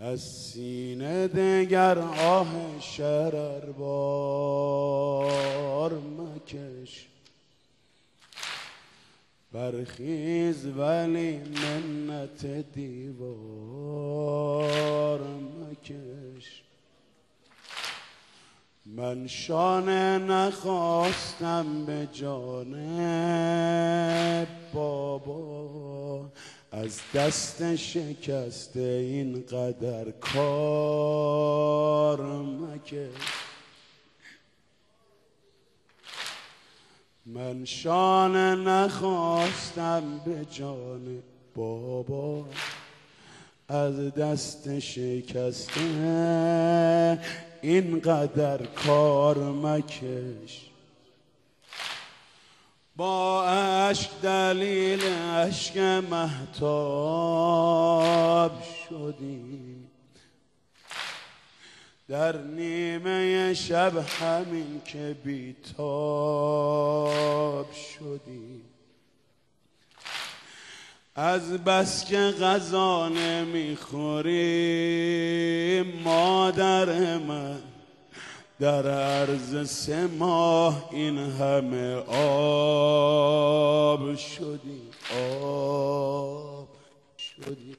از سینه دگر آه شرر بار مکش، برخیز ولی منت دیوار مکش. من شانه نخواستم به جان بابا، از دست شکسته اینقدر کار مکش. من شانه نخواستم به جان بابا، از دست شکسته اینقدر کار مکش. با اشک دلیل اشک مهتاب شدیم، در نیمه شب همین که بیتاب شدیم. از بس که غذا نمیخوریم مادر من، در عرض 3 ماه این همه آب شدیم، آب شدیم،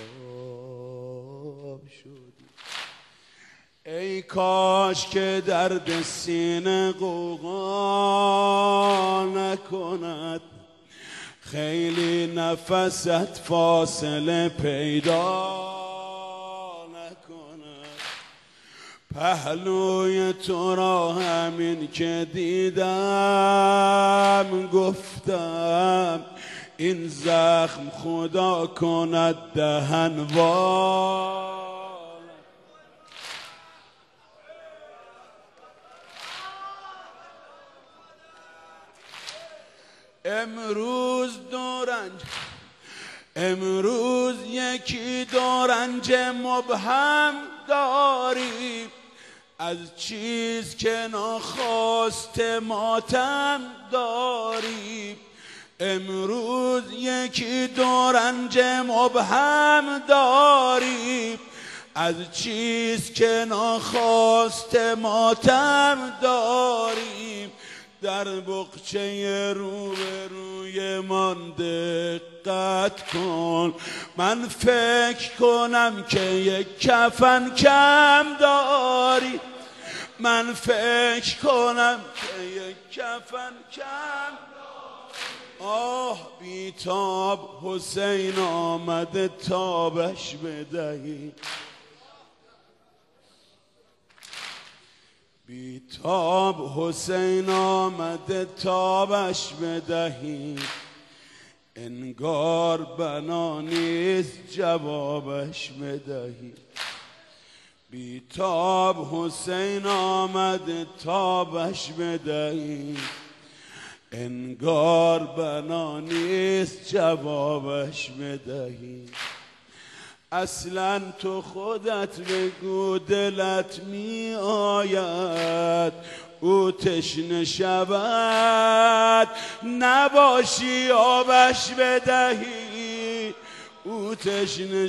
آب شدیم. ای کاش که درد سینه غوغا نکند، خیلی نفست فاصله پیدا نکند. پهلوی تو را همین که دیدم گفتم، این زخم خدا کند دهن وال. امروز یکی دورنج مبهم داریم، از چیز که ناخواست ماتم داریم. امروز یکی دورنج مبهم داریم، از چیز که ناخواست ماتم داریم. در بقچه روبروی من دقت کن، من فکر کنم که یک کفن کم داری. من فکر کنم که یک کفن کم داری. آه بیتاب حسین آمده تابش بدهی، بیتاب حسین آمده تابش بدهی. انگار بنا نیست جوابش بدهی. بیتاب حسین آمده تابش بدهی. انگار بنا نیست جوابش بدهی. اصلا تو خودت بگو دلت می آید او تشنه شود، نباشی آبش بدهی. او تشنه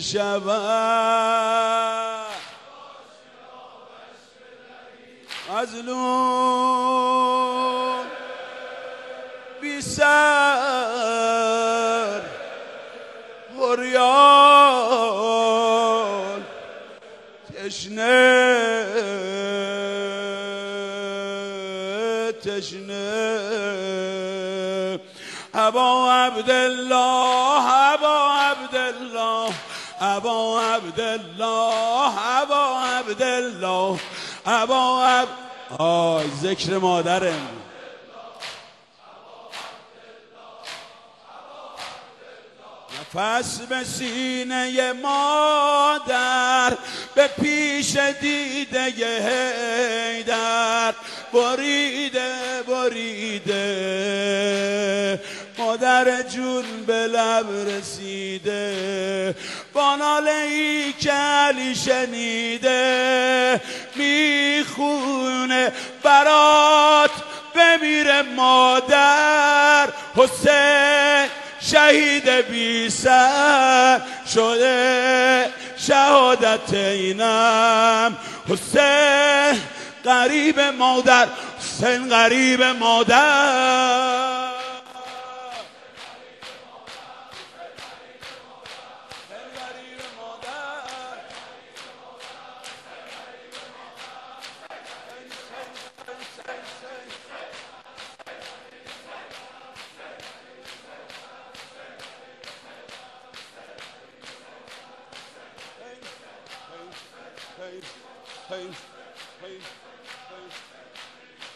شود مظلوم بی سر عریان تشنه ابا عبدالله ابا عبدالله ابا عبدالله ابا عبدالله ابا عبد ذکر مادرم. نفس به سینه مادر به پیش دیده حیدر بریده بریده. مادر جون به لب رسیده، با ناله ای که علی شنیده میخونه برات بمیره مادر. حسین شهید بی سر شده، شهادتینم. حسین غریب مادر، حسین غریب مادر، Pain.